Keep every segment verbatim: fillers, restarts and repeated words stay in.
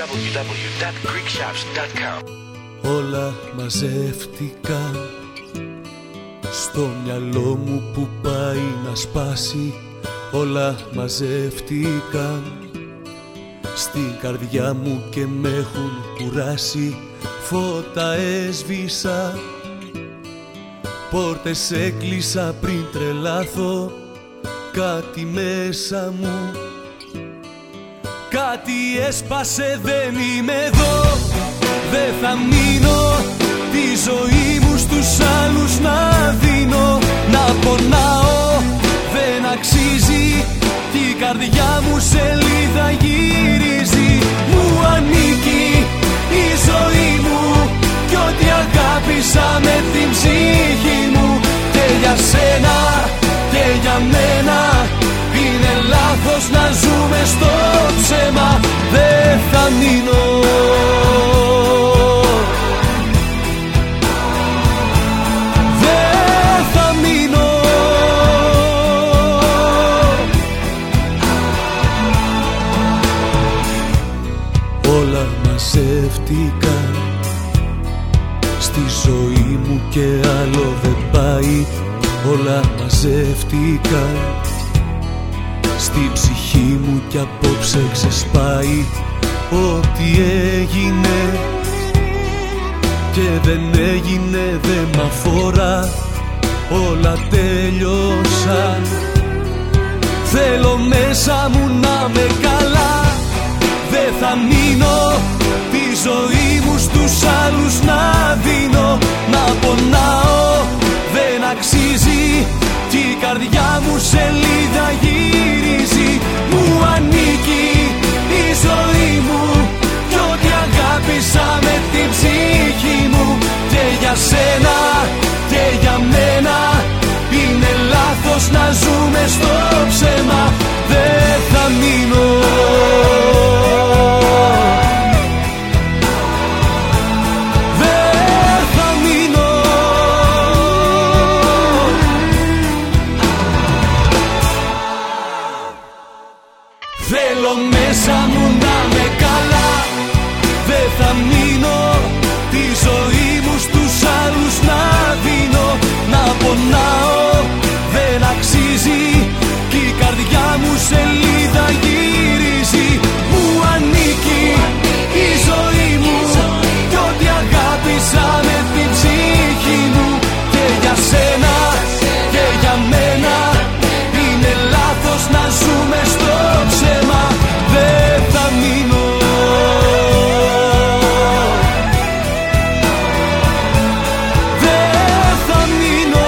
ντάμπλιου ντάμπλιου ντάμπλιου τελεία greek shops τελεία com. Όλα μαζεύτηκαν στο μυαλό μου που πάει να σπάσει. Όλα μαζεύτηκαν στην καρδιά μου και με έχουν κουράσει. Φώτα έσβησα, πόρτες έκλεισα πριν τρελάθω. Κάτι μέσα μου, κάτι έσπασε, δεν είμαι εδώ. Δεν θα μείνω τη ζωή μου στους άλλους να δίνω. Να πονάω δεν αξίζει, κι η καρδιά μου σελίδα γυρίζει. Μου ανήκει η ζωή μου κι ό,τι αγάπησα με την ψυχή μου. Και για σένα και για μένα είναι λάθος να ζούμε στο ψέμα. Δεν θα μείνω. Δεν θα μείνω. Όλα μαζεύτηκαν στη ζωή μου και άλλο δεν πάει. Όλα μαζεύτηκαν στη ψυχή μου κι απόψε ξεσπάει. Ό,τι έγινε και δεν έγινε δεν μ' αφορά. Όλα τέλειωσαν. Θέλω μέσα μου να με καλά. Δεν θα μείνω τη ζωή μου στους άλλους να δίνω. Να πονάω δεν αξίζει, κι η καρδιά μου σελίδα γυρίζει. Μου ανήκει η ζωή μου κι ό,τι αγάπησα με την ψυχή μου. Και για σένα και για μένα είναι λάθος να ζούμε στο ψέμα. Δεν θα μείνω. Θέλω μέσα μου να με καλά. Δεν θα μείνω τη ζωή μου στους άλλους να δίνω. Να πονάω δεν αξίζει, κι η καρδιά μου σελίδα γυρίζει. Μου ανήκει η ζωή μου κι ό,τι αγάπησα με την ψυχή μου. Και για σένα και για μένα είναι λάθος να ζούμε στο ψέμα. Δεν θα μείνω. Δεν θα μείνω.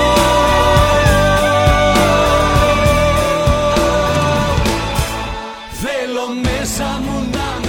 Θέλω μέσα μου να